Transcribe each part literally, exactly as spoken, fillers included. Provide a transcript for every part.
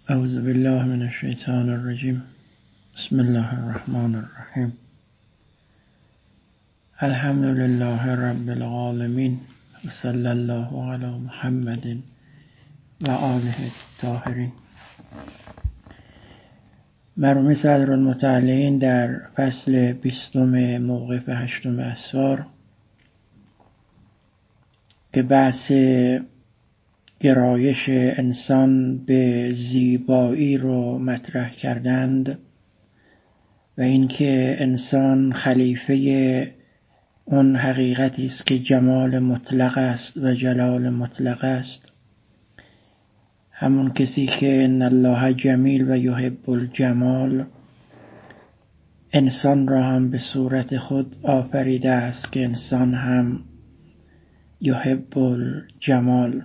اعوذ بالله من الشیطان الرجیم. بسم الله الرحمن الرحیم. الحمد لله رب العالمین و صلی الله علی محمد و آله الطاهرین. مرحوم صدرالمتعلین در فصل بیستم موقف هشتم اسفار که بحث گرایش انسان به زیبایی رو مطرح کردند و اینکه انسان خلیفه اون حقیقتی است که جمال مطلق است و جلال مطلق است، همون کسی که ان الله جمیل و یحب الجمال، انسان را هم به صورت خود آفریده است که انسان هم یحب الجمال،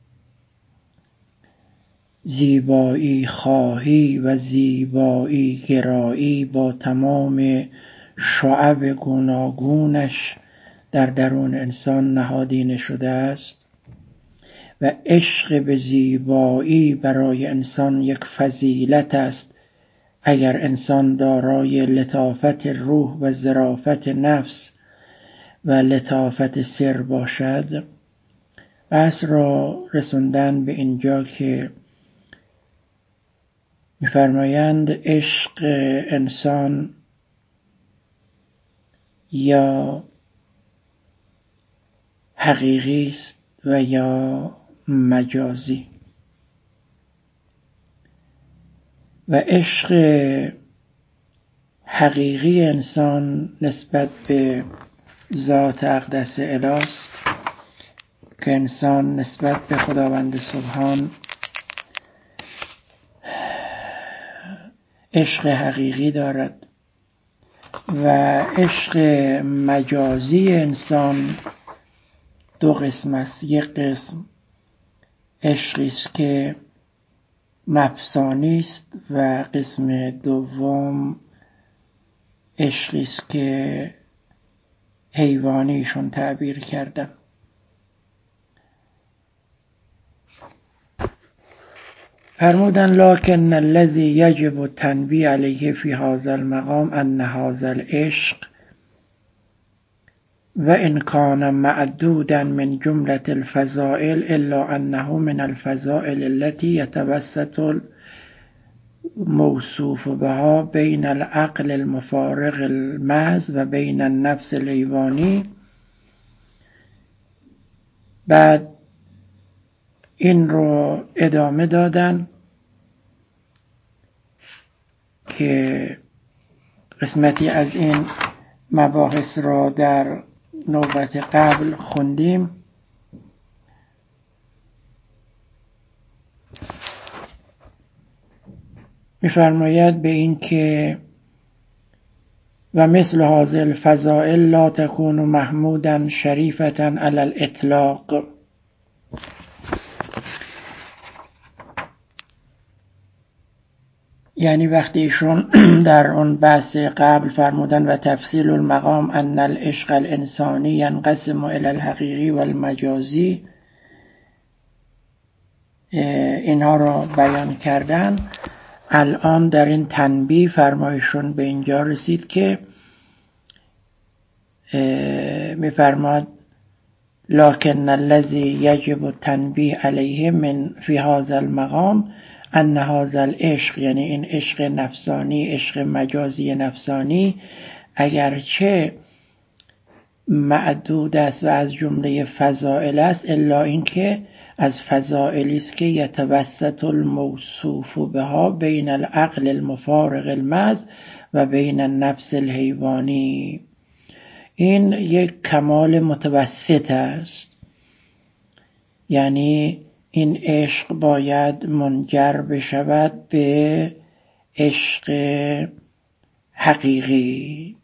زیبایی خواهی و زیبایی گرایی با تمام شعب گوناگونش در درون انسان نهادینه شده است و عشق به زیبایی برای انسان یک فضیلت است اگر انسان دارای لطافت روح و ظرافت نفس و لطافت سر باشد. بحث را رسوندن به اینجا که می‌فرمایند عشق انسان یا حقیقی است و یا مجازی، و عشق حقیقی انسان نسبت به ذات اقدس اله است که انسان نسبت به خداوند سبحان عشق حقیقی دارد و عشق مجازی انسان دو قسم است. یک قسم عشقی است که نفسانی است و قسم دوم عشقی است که حیوانیشون تعبیر کردم. فرمودن لکن الذی یجب التنبیه علیه فی هذا المقام ان هذا العشق و ان کان معدودا من جملة الفضائل الا انه من الفضائل التي يتوسط الموصوف بها بین العقل المفارق المحض و بین النفس الحیوانی. بعد این رو ادامه دادن که قسمتی از این مباحث را در نوبت قبل خوندیم. می‌فرماید به این که و مثل هذه الفضائل لا تكون محمودا شریفة علی الاطلاق، یعنی وقتی ایشون در اون بحث قبل فرمودن و تفصیل المقام ان العشق الانسانی ينقسم الى الحقیقی و المجازی، اینها را بیان کردن، الان در این تنبیه فرمایشون به اینجا رسید که می‌فرماد لکن الذی یجب التنبیه علیه من فی هذا المقام ان هذا العشق، یعنی این عشق نفسانی، عشق مجازی نفسانی، اگرچه معدود است و از جمله فضائل است، الا اینکه از فضائلی است که یتوسط الموصوف بها بین العقل المفارق المحض و بین النفس الحیوانی. این یک کمال متوسط است، یعنی این عشق باید منجر بشود به عشق حقیقی.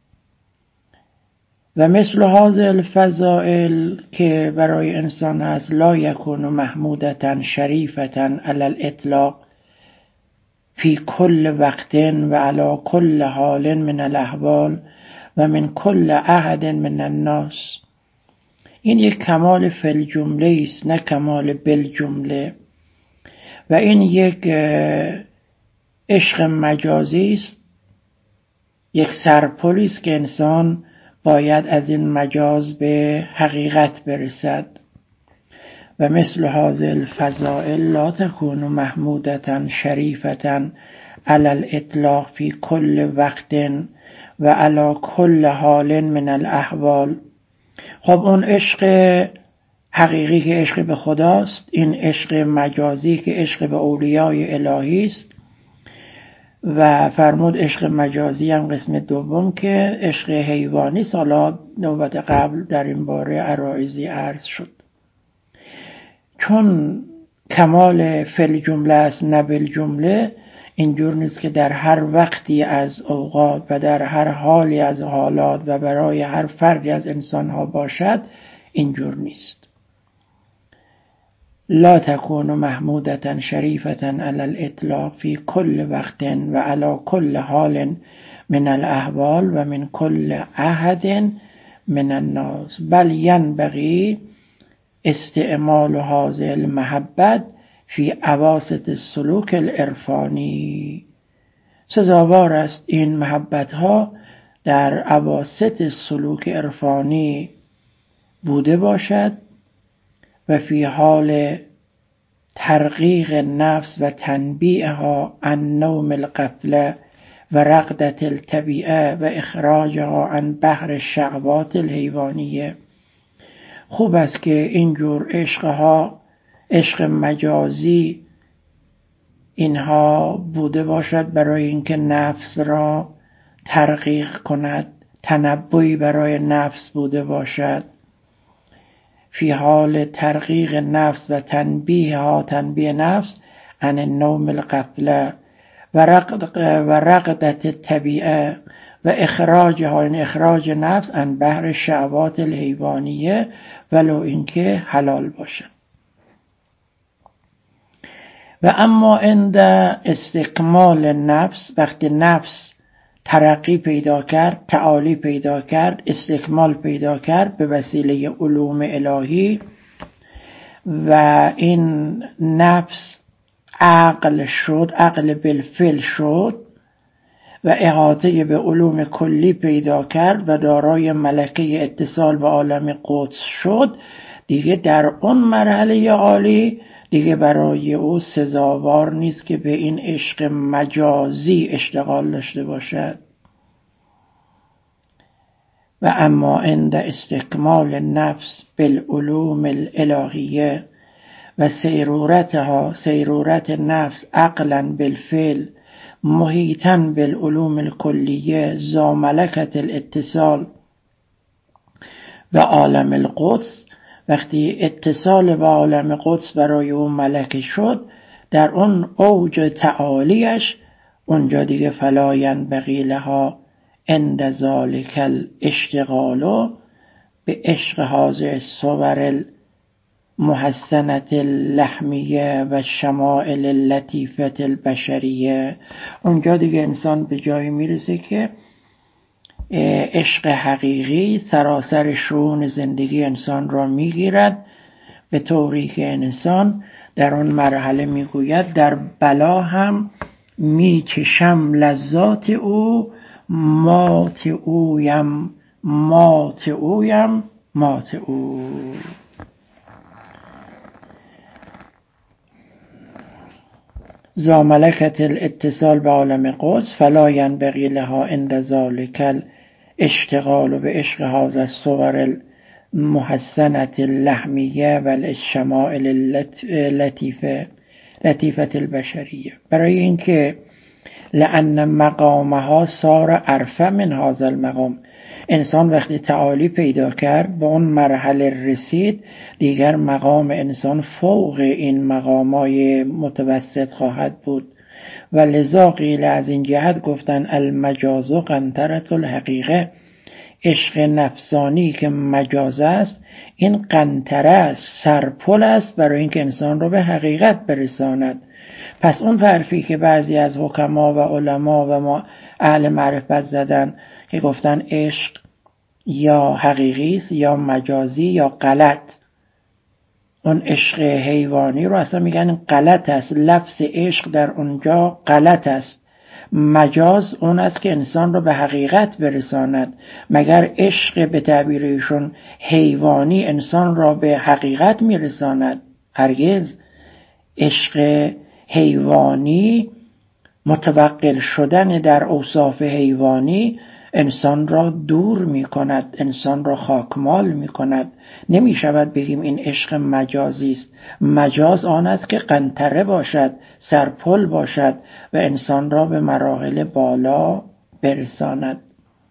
و مثل هذه الفضائل که برای انسان هست لا یکون محمودة شریفة علی الاطلاق فی کل وقت و علی کل حال من الاحوال و من کل احد من الناس. این یک کمال فی جمله است، نه کمال بالجمله، و این یک عشق مجازی است، یک سرپلی است که انسان باید از این مجاز به حقیقت برسد. و مثل هذه الفضائل لا تكون محمودة شریفة علی الاطلاق فی کل وقت و علی کل حال من الاحوال. خب اون عشق حقیقی که عشق به خداست، این عشق مجازی که عشق به اولیای الهی است، و فرمود عشق مجازی هم قسم دوم که عشق حیوانی. سالا نوبت قبل در این باره عرایضی عرض شد. چون کمال فل جمله است نه بالجمله، اینجور نیست که در هر وقتی از اوقات و در هر حالی از حالات و برای هر فردی از انسانها باشد، اینجور نیست. لا تكون محمودة شریفة علی الاطلاق فی کل وقت و علی کل حال من الاحوال و من کل احد من الناس، بل ینبغی استعمال هذه المحبت فی اواسط السلوک العرفانی. سزاوار است این محبت ها در اواسط سلوک عرفانی بوده باشد و فی حال ترقیق نفس و تنبیهها عن نوم الغفله و رقدة الطبیعه و اخراجها عن بحر الشهوات الحیوانیه. خوب است که اینجور عشقها، عشق مجازی، اینها بوده باشد برای اینکه نفس را ترقیق کند، تنبوی برای نفس بوده باشد، فی حال ترقیق نفس و تنبیه ها، تنبیه نفس عن النوم الغفله و رقدة الطبیعه و اخراج ها، این اخراج نفس عن بحر شهوات الحیوانیه، ولو اینکه حلال باشد. و اما عند استکمال نفس، وقتی نفس ترقی پیدا کرد، تعالی پیدا کرد، استکمال پیدا کرد به وسیله علوم الهی و این نفس عقل شد، عقل بالفعل شد و احاطه به علوم کلی پیدا کرد و دارای ملکه اتصال به عالم قدس شد، دیگه در اون مرحله عالی دیگه برای او سزاوار نیست که به این عشق مجازی اشتغال داشته باشد. و اما عند استکمال نفس بالعلوم الالهیه و سیرورتها، سیرورت نفس عقلا بالفعل محیطاً بالعلوم الکلیه ذا ملکة الاتصال و عالم القدس، وقتی اتصال به عالم قدس برای اون ملکه شد، در اون اوج تعالیش، اونجا دیگه فلا ینبغی لها عند ذلک الاشتغال به عشق هذه الصور المحسنة اللحمیه و شمائل اللطیفة البشریه. اونجا دیگه انسان به جایی میرسه که عشق حقیقی سراسر شؤون زندگی انسان را میگیرد، به طوری که انسان در اون مرحله میگوید در بلا هم میچشم لذات او، مات اویم مات اویم مات او. ذا ملکة الاتصال به عالم قدس فلا ینبغی لها عند ذلک الاشتغال به عشق هذا الصور المحسنة اللحمیه و الشمائل اللطیفه لطیفة البشریه، برای اینکه لأن مقامها صار ارفع من هذا المقام. انسان وقتی تعالی پیدا کرد، به اون مرحله رسید، دیگر مقام انسان فوق این مقامای متوسط خواهد بود. و لذا قیل، از این جهت گفتن المجاز قنطرة الحقیقه، عشق نفسانی که مجاز است این قنطره است، سرپل است برای اینکه انسان رو به حقیقت برساند. پس اون حرفی که بعضی از حکما و علما و ما اهل معرفت زدن که گفتن عشق یا حقیقی است یا مجازی یا غلط، اون عشق حیوانی رو اصلا میگن غلط است، لفظ عشق در اونجا غلط است. مجاز اون است که انسان رو به حقیقت برساند. مگر عشق به تعبیر ایشون حیوانی انسان را به حقیقت میرساند؟ هرگز. عشق حیوانی، متوقل شدن در اوصاف حیوانی انسان را دور می کند، انسان را خاکمال می کند. نمی شود بگیم این عشق مجازی است. مجاز آن است که قنطره باشد، سرپل باشد و انسان را به مراحل بالا برساند.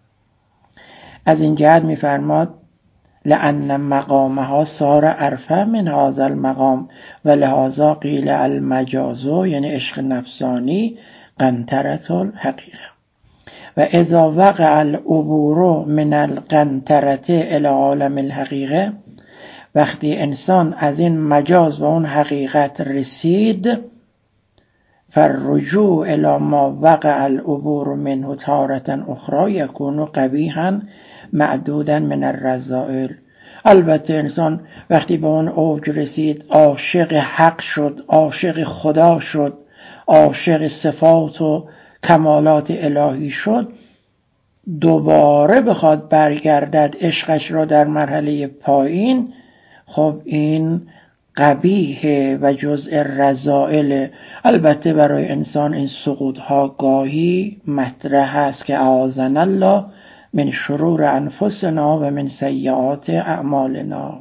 از این جهت می فرماد لأن مقامها صار ارفع من هذا المقام و لهذا قیل المجاز، یعنی عشق نفسانی، قنطرة الحقیقه. و اذا وقع العبور من القنطرة الى عالم الحقیقه، وقتی انسان از این مجاز و اون حقیقت رسید، فالرجوع الى ما وقع العبور منه تارة اخرى یکون قبیحا معدودا من الرذائل. البته انسان وقتی به اون اوج رسید، عاشق حق شد، عاشق خدا شد، عاشق صفات و کمالات الهی شد، دوباره بخواد برگردد عشقش را در مرحله پایین، خب این قبیح و جزء رذائل. البته برای انسان این سقوط‌ها گاهی مطرح است که اعاذنا الله من شرور انفسنا و من سیئات اعمالنا.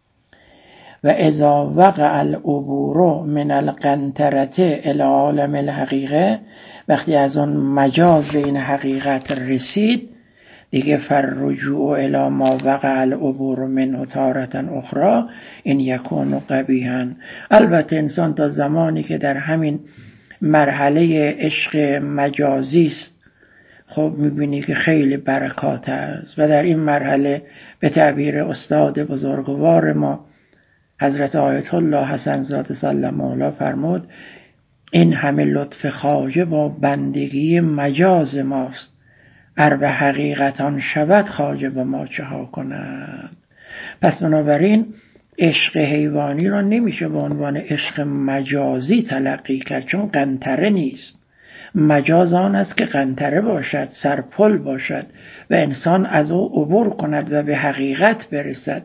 و اذا وقع العبور من القنطرة الى عالم الحقیقه، وقتی از اون مجاز به این حقیقت رسید دیگه، فالرجوع الی ما وقع العبور منه تارة اخرى این یکون قبیحا. البته انسان تا زمانی که در همین مرحله عشق مجازی است، خب میبینی که خیلی برکات است و در این مرحله به تعبیر استاد بزرگوار ما حضرت آیت الله حسن زاده سلم الله فرمود این همه لطف خواجه با بندگی مجاز ماست، ار به حقیقتان شود خواجه با ما چه ها کند. پس بنابراین عشق حیوانی را نمیشه به عنوان عشق مجازی تلقی کرد، چون قنطره نیست. مجاز آن است که قنطره باشد، سرپل باشد و انسان از او عبور کند و به حقیقت برسد.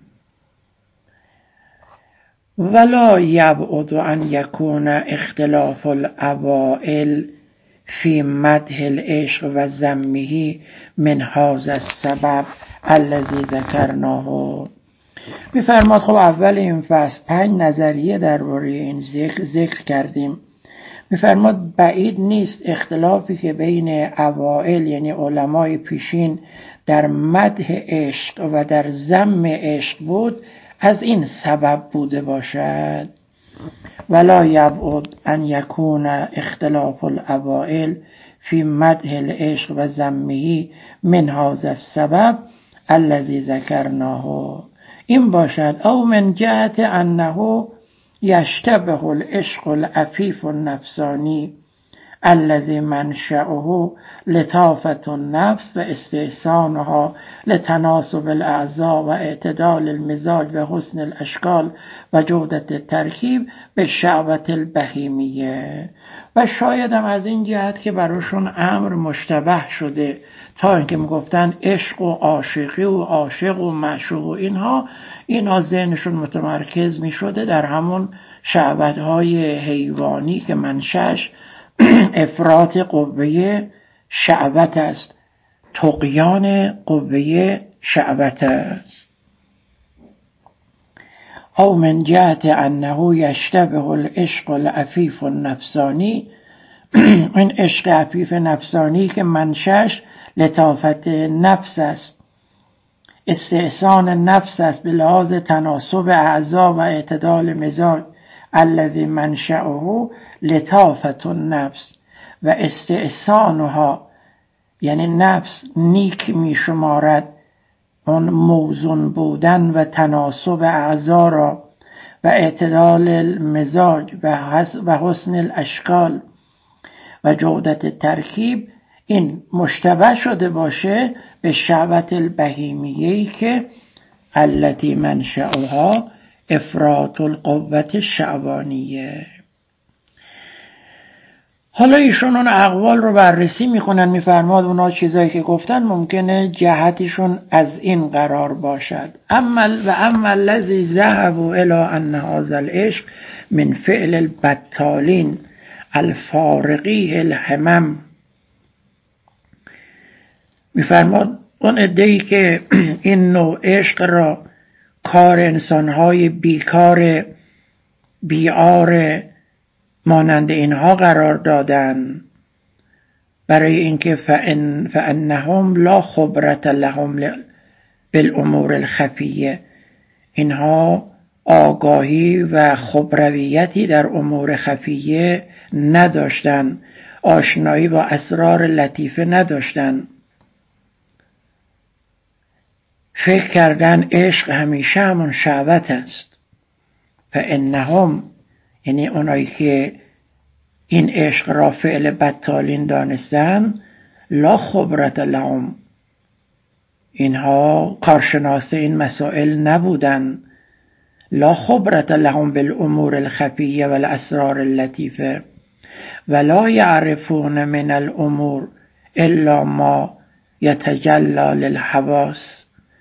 ولا یبعد ان یکون اختلاف الاوائل فی مدح العشق و ذمه من هذا السبب الذی ذکرناه. میفرماد خب اول این فصل پنج نظریه درباره این ذکر ذکر کردیم. میفرماد بعید نیست اختلافی که بین اوائل یعنی علمای پیشین در مدح عشق و در ذم عشق بود از این سبب بوده باشد. ولا یبعد ان یکون اختلاف الاوائل فی مدح العشق و ذمه من هذا السبب الذی ذکرناه، این باشد او من جهت انه یشتبه العشق العفیف النفسانی الذي منشأه لطافة النفس و استحسانها لتناسب الاعضاء و اعتدال المزاج و حسن الاشکال و جودت الترکیب به شهوة البهیمیه. و شاید هم از این جهت که براشون امر مشتبه شده، تا اینکه میگفتن عشق و عاشقی و عاشق و معشوق و اینها اینها ذهنشون متمرکز میشده در همون شهوت‌های حیوانی که منشأش افراط قوه شهوت است، طغیان قوه شهوت است. او من جهت انه یشتبه العشق العفیف النفسانی، این عشق عفیف نفسانی که منشأش لطافت نفس است، استحسان نفس است به لحاظ تناسب اعضا و اعتدال مزاج الذی منشأه لطافت النفس و استحسانها، یعنی نفس نیک می شمارد اون موزون بودن و تناسب اعضا را و اعتدال المزاج و حسن الاشکال و جودت ترکیب، این مشتبه شده باشه به شهوت البهیمیه‌ای که التي منشأها افراط القوة شعبانیه. حالا ایشون اون اقوال رو بررسی میکنن، میفرماد اونا چیزایی که گفتن ممکنه جهتشون از این قرار باشد. اما و اما الذی ذهبوا الی ان هذا العشق من فعل البطالین الفارقی الهمم. میفرماد اون عده‌ای که این نوع عشق را کار انسانهای بیکار بیار مانند اینها قرار دادن، برای اینکه فان فانهم لا خبرة لهم بالامور الخفیه، اینها آگاهی و خبرویتی در امور خفیه نداشتن، آشنایی با اسرار لطیفه نداشتن، فکر کردن عشق همیشه همون شهوت است. فانهم یعنی اونایی که این عشق را فعل بطالین دانستن، لا خبرة لهم، اینها کارشناس این مسائل نبودن، لا خبرة لهم بالامور الخفیه والاسرار اللطیفه ولا یعرفون من الامور الا ما یتجلی للحواس.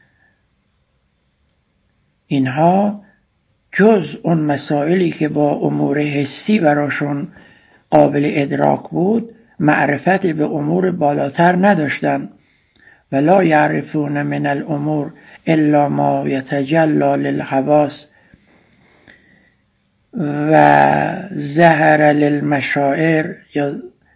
اینها جز اون مسائلی که با امور حسی براشون قابل ادراک بود معرفت به امور بالاتر نداشتن. ولا یعرفون من الامور الا ما یتجلی للحواس و ظهر للمشاعر، یا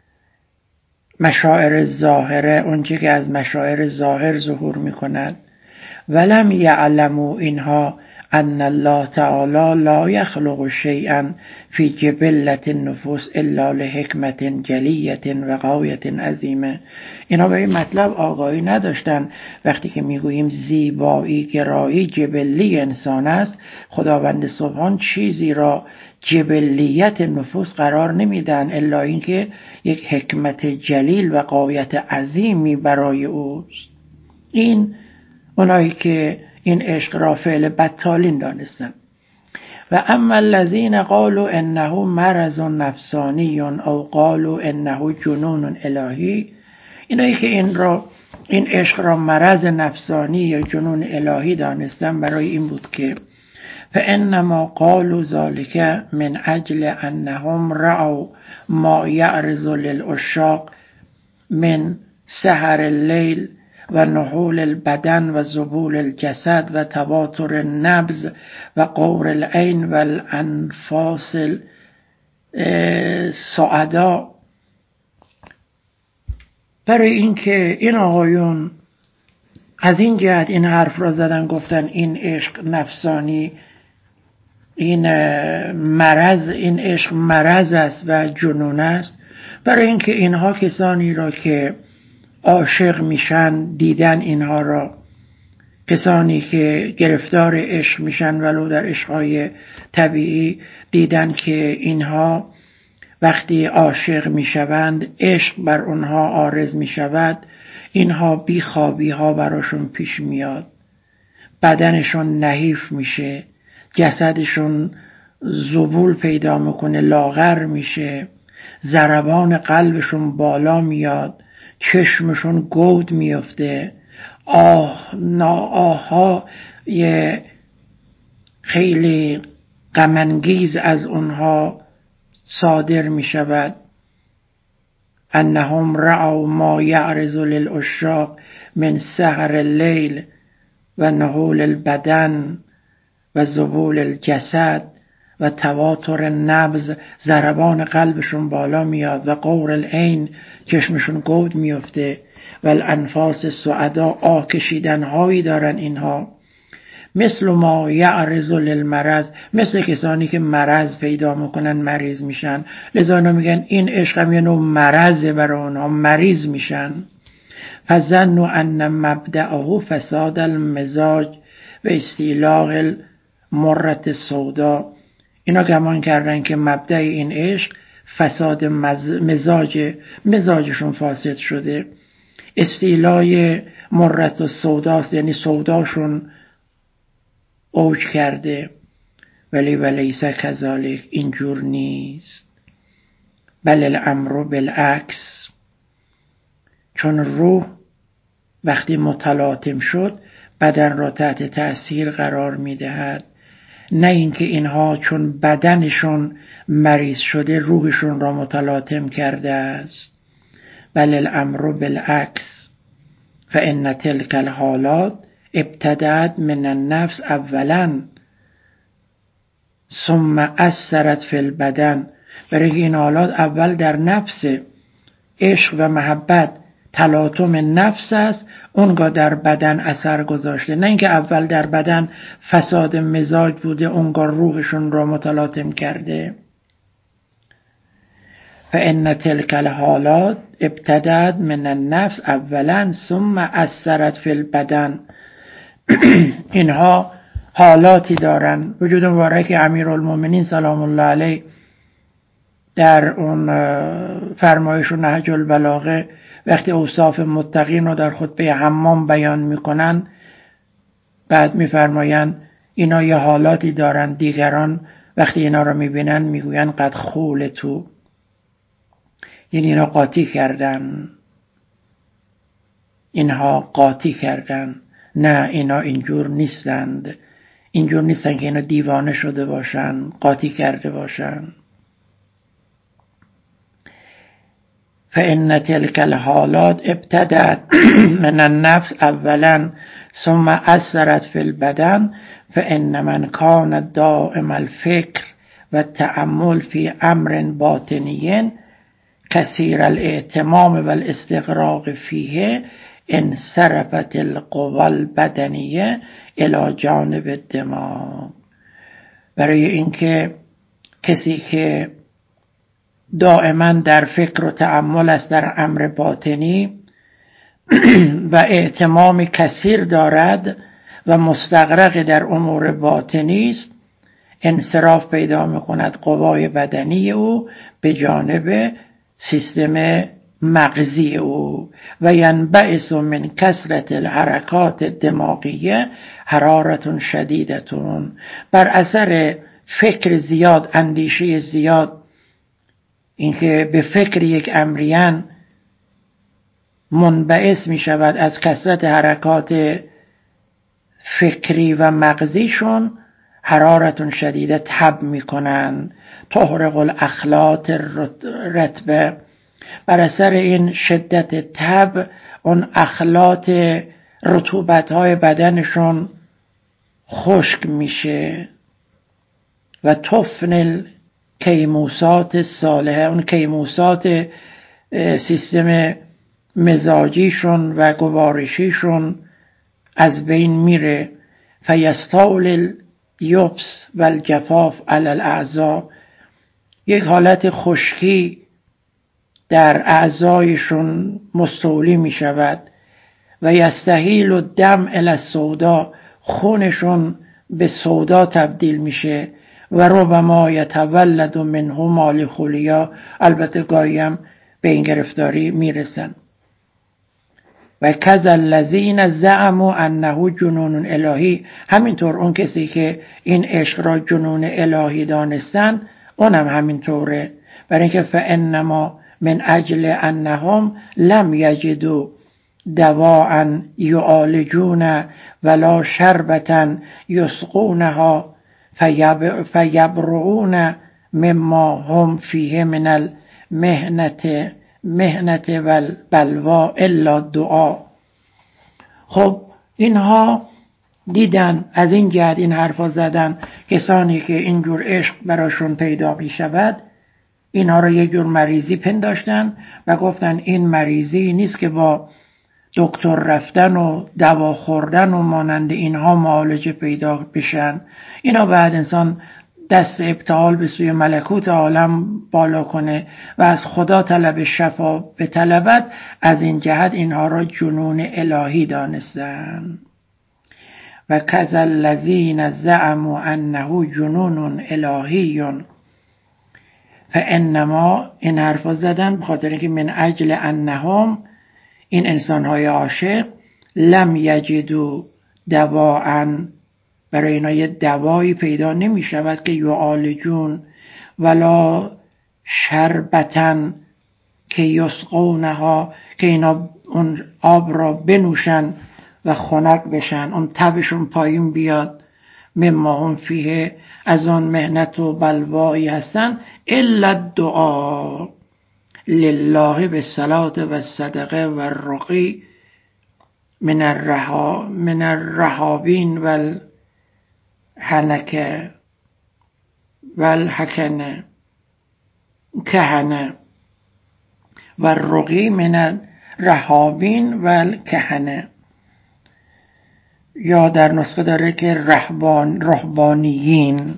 مشاعر الظاهره، اونچه که از مشاعر ظاهر ظهور میکند. ولم یعلموا اینها ان الله تعالی لا یخلق شیئا فی جبلة النفوس الا لحکمت جلیة و غایة عظیمه. اینا به این مطلب آگاهی نداشتن. وقتی که میگوییم زیبایی گرایی جبلی انسان است، خداوند سبحان چیزی را جبلیت نفوس قرار نمیدن الا اینکه یک حکمت جلیل و غایت عظیمی برای اوست. این اونایی که این عشق را فعل بطالین دانستن. و اما الذین قالوا انه مرض نفسانی او قالوا انه جنون الهی، اینایی که این را این عشق را مرض نفسانی یا جنون الهی دانستن، برای این بود که فانما قالوا ذلك من اجل انهم رأوا ما یعرض للعشاق من سحر اللیل و نحول البدن و ذبول الجسد و تواتر النبض و قور العین و الانفاس السعداء. برای اینکه این آقایون از این جهت این حرف را زدن، گفتن این عشق نفسانی، این مرض، این عشق مرض است و جنون است، برای اینکه اینها کسانی را که عاشق میشن دیدن، اینها را کسانی که گرفتار عشق میشن ولو در عشقهای طبیعی دیدن که اینها وقتی عاشق میشوند عشق بر اونها عارض میشود، اینها بیخوابی ها براشون پیش میاد، بدنشون نحیف میشه، جسدشون ذبول پیدا میکنه، لاغر میشه، ضربان قلبشون بالا میاد، چشمشون گود میفته، آه آها یه خیلی غم‌انگیز از اونها صادر می شود. انهم رأوا ما یعرض للعشاق من سحر اللیل و نحول البدن و ذبول الجسد و تواتر النبض، ضربان قلبشون بالا میاد، و قور العین، چشمشون گود میفته، و الانفاس السعداء، آه کشیدن هایی دارن اینها، مثل ما یعرض للمرض، مثل کسانی که مرض پیدا میکنن مریض میشن. لذا اینا میگن این عشق هم یه نوع مرضه برای اونها، مریض میشن. فظنوا ان مبدأه فساد المزاج و استیلاء المرة السوداء، اینا گمان کردن که مبدأ این عشق فساد مزاج، مزاجشون فاسد شده، استیلای مرت و سوداست، یعنی سوداشون اوج کرده، ولی ولیس کذالک، اینجور نیست. بل الامر بالعکس، چون روح وقتی متلاطم شد بدن را تحت تأثیر قرار میدهد. نه اینکه اینها چون بدنشون مریض شده روحشون را متلاطم کرده است. بل الامر بالعکس، فان تلک الحالات ابتدأت من النفس اولا ثم اثرت فی البدن. برای این حالات اول در نفس، عشق و محبت تلاطم نفس است، اونگاه در بدن اثر گذاشته. نه اینکه اول در بدن فساد مزاج بوده اونگاه روحشون را متلاطم کرده. فان تلک الحالات ابتدأت من النفس اولا ثم اثرت فی البدن. اینها حالاتی دارن. وجود مبارک امیرالمومنین سلام الله علیه در اون فرمایش و نهج البلاغه وقتی اوصاف متقین رو در خطبه حمام بیان میکنن، بعد میفرمایند اینا یه حالاتی دارن، دیگران وقتی اینا رو میبینن میگوین قد خول تو، یعنی اینا قاطی کردن، اینها قاطی کردن. نه، اینا اینجور نیستند، اینجور نیستن که اینا دیوانه شده باشن، قاطی کرده باشن. فإن تلك الحالات ابتدأت من النفس اولا ثم اثرت في البدن فإن من كان دائم الفکر و تأمل في امر باطنی کثیر الاهتمام و الاستغراق فیه انصرفت القوى البدنیه الی جانب الدماغ. برای اینکه کسی که دائما در فکر و تأمل است در امر باطنی و اهتمام کثیر دارد و مستغرق در امور باطنی است، انصراف پیدا می‌کند قوای بدنی او به جانب سیستم مغزی او و ینبعث من کثرت الحرکات الدماغیه حرارت شدیدتون. بر اثر فکر زیاد، اندیشه زیاد، اینکه به فکر یک امریان منبعث می شود از کثرت حرکات فکری و مغزیشون، حرارت شدیده تب می کنند، تحرق الاخلاط رطبه. بر اثر این شدت تب اون اخلاط رطوبت های بدنشون خشک میشه و تفنل کیموسات صالحه، اون کیموسات سیستم مزاجیشون و گوارشیشون از بین میره. فیستول یبس و الجفاف علی الاعضاء، یک حالت خشکی در اعضایشون مستولی می شود. و یستحیل الدم الی السودا، خونشون به سودا تبدیل میشه. و ربما یتولد منه مالخولیا، البته گاهی هم به این گرفتاری میرسن. و کذا الذین زعموا انه جنون الهی، همینطور اون کسی که این عشق را جنون الهی دانستن اونم همینطوره. برای اینکه فانما من اجل انهم لم یجدوا دواء یعالجون ولا شربة یسقونها فیبرؤون مما هم فیه من المهنة مهنة و البلوا الا دعا. خب اینها دیدن، از این جهت این حرفا زدن، کسانی که اینجور عشق براشون پیدا می شود اینها را یک جور مریضی پنداشتن و گفتن این مریضی نیست که با دکتر رفتن و دوا خوردن و مانند اینها معالجه پیدا بشن. اینا بعد انسان دست ابتهال به سوی ملکوت عالم بالا کنه و از خدا طلب شفا به طلبت، از این جهت اینها را جنون الهی دانستن. و کذا الذین زعموا انه جنون الهی، فانما این حرفا زدن بخاطر اینکه من اجل انهم، این انسان‌های عاشق، لم یجدوا دواء برای اینا یه دوایی پیدا نمی شود که یعالجون ولا شربتن که یسقونها، که اینا اون آب را بنوشن و خنک بشن، اون تبشون پایین بیاد، مما هم فیه، از اون مهنت و بلوایی هستن، الا دعا لله بالصلاة و الصدقه و الرقی من الرها من الرهابین و الحنکه و الحکنه کهنه و الرقی من الرهابین و الکهنه. یا در نسخه داره که رهبان رهبانیین.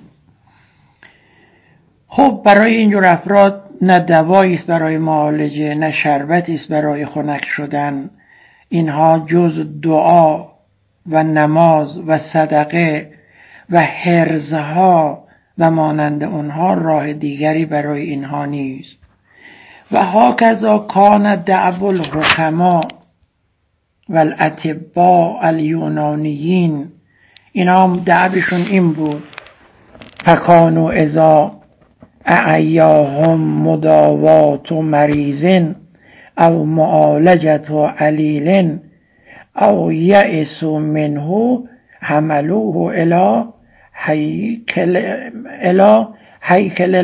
خب برای اینجور افراد نه دوایی است برای معالجه، نه شربتی است برای خنک شدن. اینها جز دعا و نماز و صدقه و حرزها و مانند اونها راه دیگری برای اینها نیست. و هاکذا کان دعو الحکما و الاطباء الیونانیین، اینا هم دعوشون این بود، فکانوا اذا اعیاهم مداوات مریض او معالجت علیل او یئسوا منه حملوه الی هیکل الی هیکل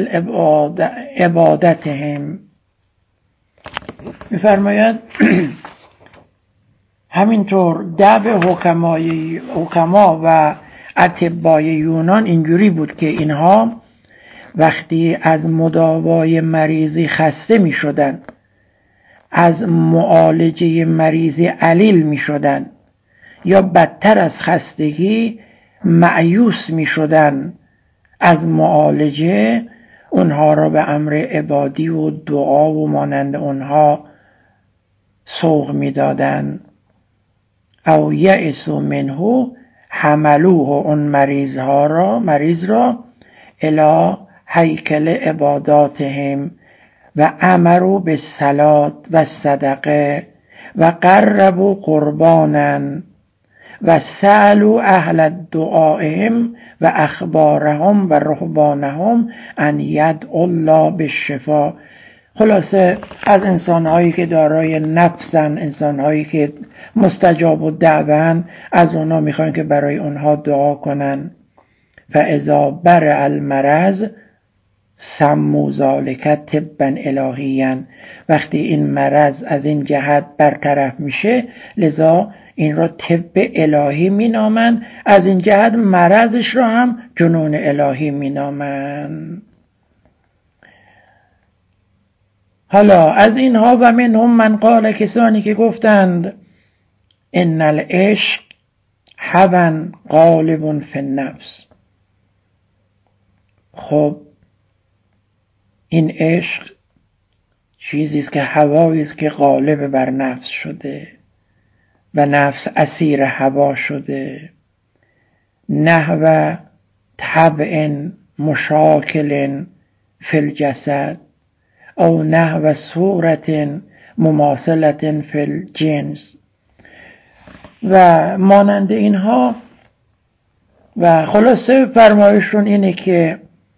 عبادتهم. می‌فرماید همینطور دعو حکمای حکما و اطبای یونان اینجوری بود که اینها وقتی از مداوای مریضی خسته می شدن، از معالجه مریضی علیل می شدن، یا بدتر از خستگی مایوس می شدن از معالجه، اونها را به امر عبادی و دعا و مانند اونها سوق می دادن. او یئسوا منه حملوه، اون مریض ها را مریض را الی هیکل عباداتهم و امروا بالصلاة و صدقه و قربوا قربانا و سألوا اهل دعائهم و اخبارهم و رهبانهم ان یدعوا الله بالشفاء. خلاصه از انسانهایی که دارای نفسن، انسانهایی که مستجاب و دعوان، از اونا میخوان که برای اونها دعا کنن. فاذا برئ المرض سموا ذلک طبا الهیا، وقتی این مرض از این جهت برطرف میشه لذا این را طب الهی مینامن، از این جهت مرضش را هم جنون الهی مینامن. حالا از اینها و منهم من قال، کسانی که گفتند ان العشق هوى غالب فی النفس. خب این عشق چیزی است که هوایی است که غالب بر نفس شده و نفس اسیر هوا شده، نحو طبع مشاکل فی الجسد او نحو صورت مماثلت فی الجنس و مانند اینها. و خلاصه فرمایشون اینه که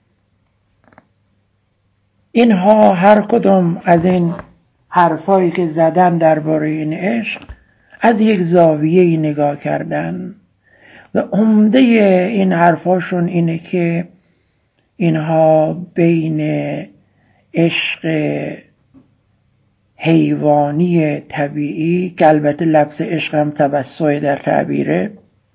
اینها هر کدام از این حرفایی که زدن درباره این عشق از یک زاویه‌ای نگاه کردن و عمده این حرفاشون اینه که اینها بین عشق حیوانی طبیعی، که البته لفظ عشق هم توسع در تعبیره،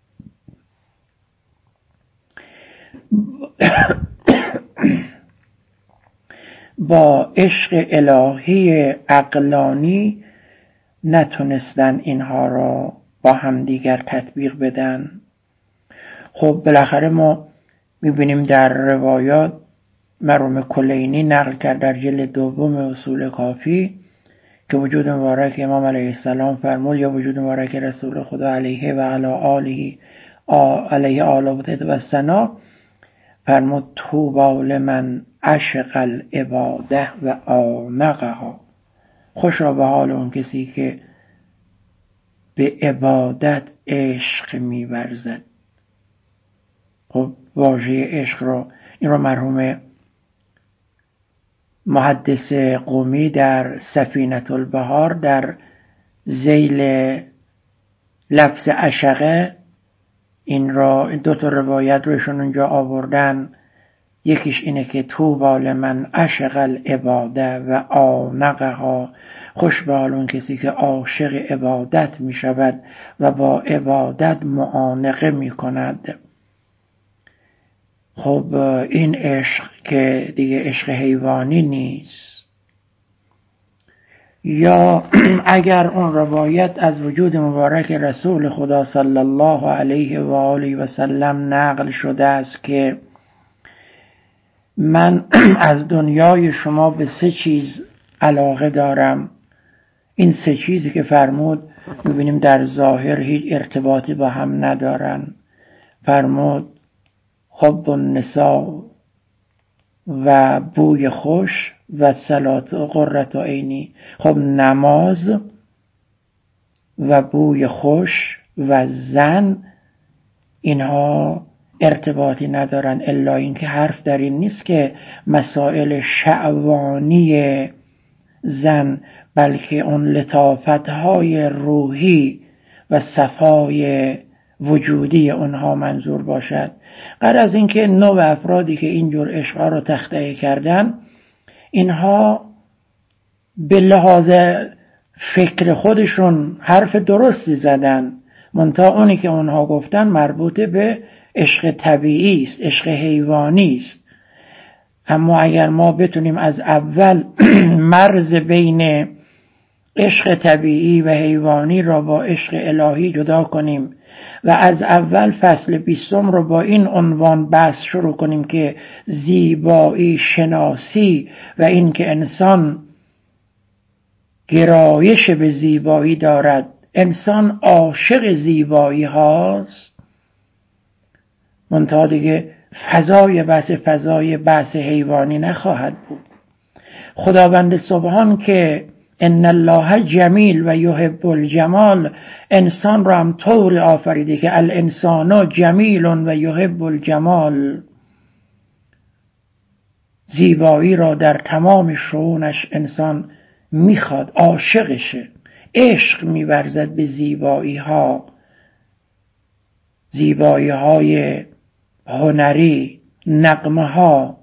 با عشق الهی عقلانی نتونستن اینها را با همدیگر تطبیق بدن. خب بالاخره ما میبینیم در روایات مرحوم کلینی نقل کرد در جلد دوم اصول کافی که وجود مبارک امام علیه السلام فرمود، یا وجود مبارک رسول خدا علیه و علی آله علیه آله و ثنا فرمود طوبی لمن عشق العباده و آمقها. خوشا به حال اون کسی که به عبادت عشق می‌ورزد خب واژه عشق رو این رو مرحوم محدث قمی در سفینة البحار در ذیل لفظ عشقه این را دو تا روایت روشون اونجا آوردن. یکیش اینه که طوبی لمن عشق العباده و عانقها، خوش به حال اون کسی که عاشق عبادت می شود و با عبادت معانقه می کند. خب این عشق که دیگه عشق حیوانی نیست. یا اگر اون روایت از وجود مبارک رسول خدا صلی الله علیه و آله و سلم نقل شده است که من از دنیای شما به سه چیز علاقه دارم. این سه چیزی که فرمود میبینیم در ظاهر هیچ ارتباطی با هم ندارن. فرمود حب النساء و بوی خوش و صلات و قرة عینی. خب نماز و بوی خوش و زن اینها ارتباطی ندارن، الا اینکه حرف در این نیست که مسائل شهوانی زن، بلکه اون لطافتهای روحی و صفای وجودی اونها منظور باشد. غیر از اینکه نوع افرادی که اینجور عشقها رو تخطئه کردن، اینها به لحاظ فکر خودشون حرف درستی زدن، منتها اونی که اونها گفتن مربوط به عشق طبیعی است، عشق حیوانی است. اما اگر ما بتونیم از اول مرز بین عشق طبیعی و حیوانی را با عشق الهی جدا کنیم و از اول فصل بیستم رو با این عنوان بحث شروع کنیم که زیبایی شناسی و این که انسان گرایش به زیبایی دارد، انسان عاشق زیبایی هاست، منتها دیگه فضای بحث فضای بحث حیوانی نخواهد بود. خداوند سبحان که ان الله جمیل و یحب الجمال، انسان را هم طور آفریده که الانسان جمیل و یحب الجمال، زیبایی را در تمام شئونش انسان میخواد، عاشقشه، عشق میورزد به زیبایی ها، زیبایی های هنری، نغمه ها،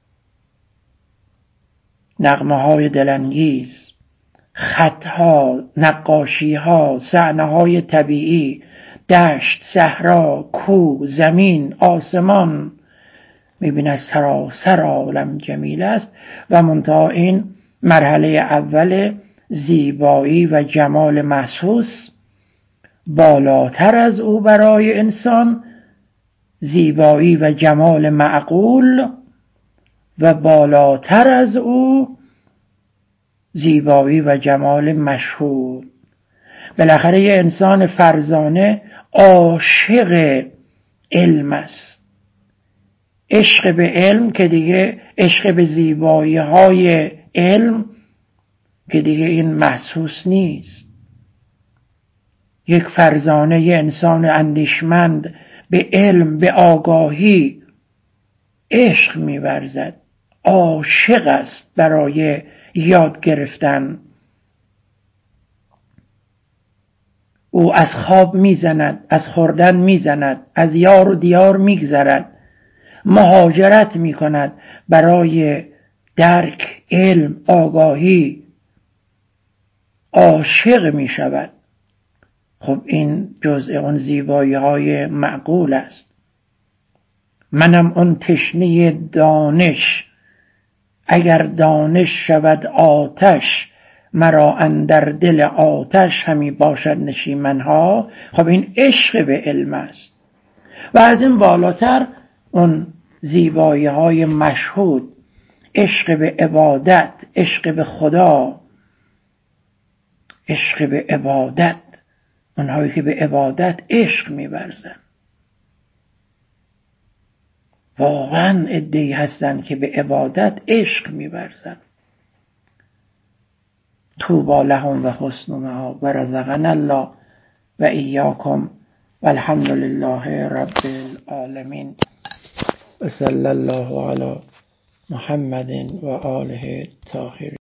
نغمه های دلانگیز، خط ها، نقاشی ها، صحنه های طبیعی، دشت، صحرا، کوه، زمین، آسمان، میبینه سراسر عالم جمیل است. و منتها این مرحله اول زیبایی و جمال محسوس، بالاتر از او برای انسان زیبایی و جمال معقول و بالاتر از او زیبایی و جمال مشهود. بالاخره یه انسان فرزانه عاشق علم است، عشق به علم که دیگه عشق به زیبایی های علم که دیگه این محسوس نیست. یک فرزانه یه انسان اندیشمند به علم، به آگاهی عشق می‌ورزد، عاشق است برای یاد گرفتن. او از خواب میزند، از خوردن میزند، از یار و دیار میگذرد، مهاجرت میکند برای درک، علم، آگاهی، عاشق میشود. خب این جزء اون زیبایی های معقول است. منم اون تشنه دانش، اگر دانش شود آتش، مرا اندر دل آتش همی باشد نشیمنها. خب این عشق به علم است. و از این بالاتر اون زیبایی های مشهود، عشق به عبادت، عشق به خدا، عشق به عبادت، اونهایی که به عبادت عشق می‌ورزن. واقعا عده‌ای هستن که به عبادت عشق می‌ورزن. طوبی لهم و حسن مآب و رزقنا الله و ایاکم و الحمد لله رب العالمین. و صلی الله علی محمد و آله الطاهرین.